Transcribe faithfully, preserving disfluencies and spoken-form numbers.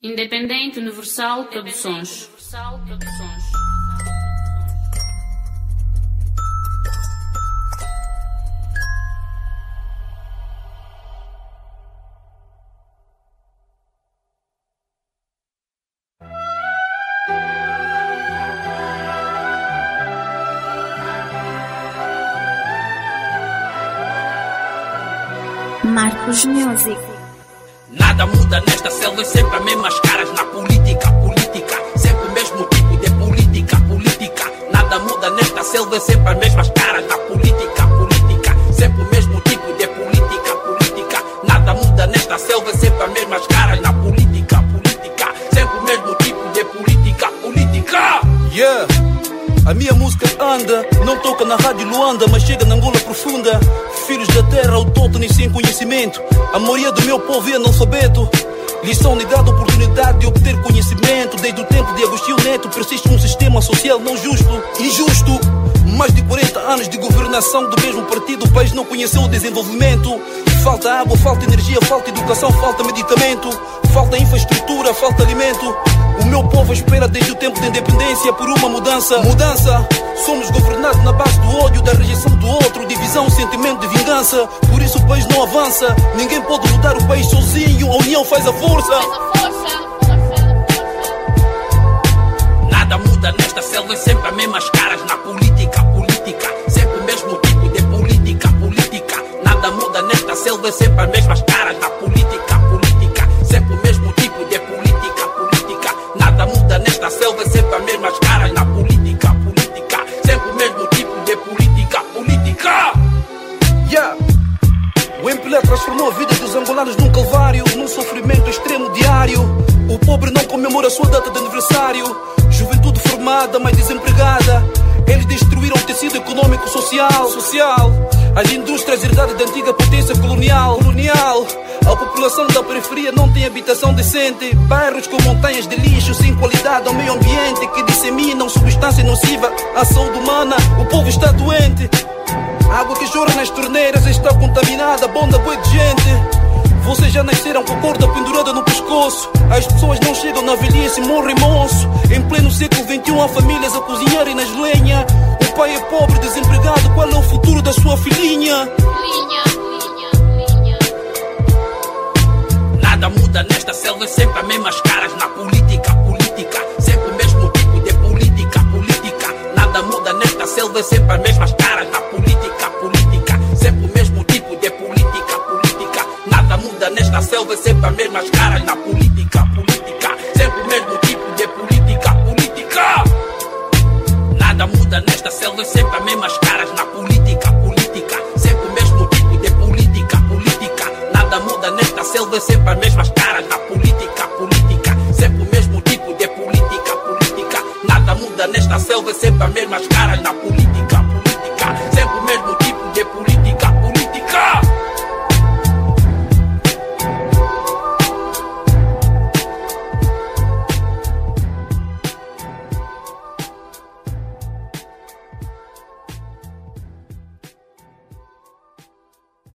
Independente Universal Produções. Marcos Music. Nada muda nesta selva, sempre as mesmas caras na política, política, sempre o mesmo tipo de política, política. Nada muda nesta selva, sempre as mesmas caras na política, política, sempre o mesmo tipo de política, política. Nada muda nesta selva, sempre as mesmas caras na política, política, sempre o mesmo tipo de política, política. Yeah! A minha música anda, não toca na rádio Luanda, mas chega na Angola profunda. Filhos da terra, autóctones sem conhecimento. A maioria do meu povo é analfabeto. Lhes são negada a oportunidade de obter conhecimento. Desde o tempo de Agostinho Neto persiste um sistema social não justo, injusto. Mais de quarenta anos de governação do mesmo partido, o país não conheceu o desenvolvimento. Falta água, falta energia, falta educação, falta medicamento, falta infraestrutura, falta alimento. O meu povo espera desde o tempo da independência por uma mudança. Mudança. Somos governados na base do ódio, da rejeição do outro, divisão, sentimento de vingança. Por isso o país não avança. Ninguém pode mudar o país sozinho. A união faz a força. Nada muda nesta selva, sempre as mesmas caras na política, política, sempre o mesmo tipo de política, política. Nada muda nesta selva, sempre as mesmas caras na política, política, sempre o mesmo tipo de política, política. Nada muda nesta selva, sempre as mesmas caras na política, política, sempre o mesmo tipo de política, política. Yeah! O M P L A transformou a vida dos angolanos num calvário, num sofrimento extremo diário. O pobre não comemora a sua data de aniversário. Juventude formada, mas desempregada. Eles destruíram o tecido econômico social, social. As indústrias herdadas da antiga potência colonial, colonial. A população da periferia não tem habitação decente. Bairros com montanhas de lixo sem qualidade ao meio ambiente, que disseminam substância nociva à saúde humana. O povo está doente. A água que jorra nas torneiras está contaminada, bonda boi de gente. Vocês já nasceram com a corda pendurada no pescoço. As pessoas não chegam na velhice, morrem monstros. Em pleno século vinte e um há famílias a cozinharem nas lenhas. O pai é pobre, desempregado, qual é o futuro da sua filhinha? Linha, linha, linha. Nada muda nesta selva, sempre as mesmas caras na política, política, sempre o mesmo tipo de política, política. Nada muda nesta selva, sempre as mesmas caras na política, política, sempre o mesmo tipo de política, política. Nada muda nesta selva, sempre as mesmas caras na política, política, sempre o mesmo tipo de política, política. Nada muda nesta selva, sempre as mesmas caras na política, política, sempre o mesmo tipo de política, política. Nada muda nesta selva, sempre as mesmas caras na política, política, sempre o mesmo tipo de política, política. Nada muda nesta selva, sempre as mesmas caras na política, política.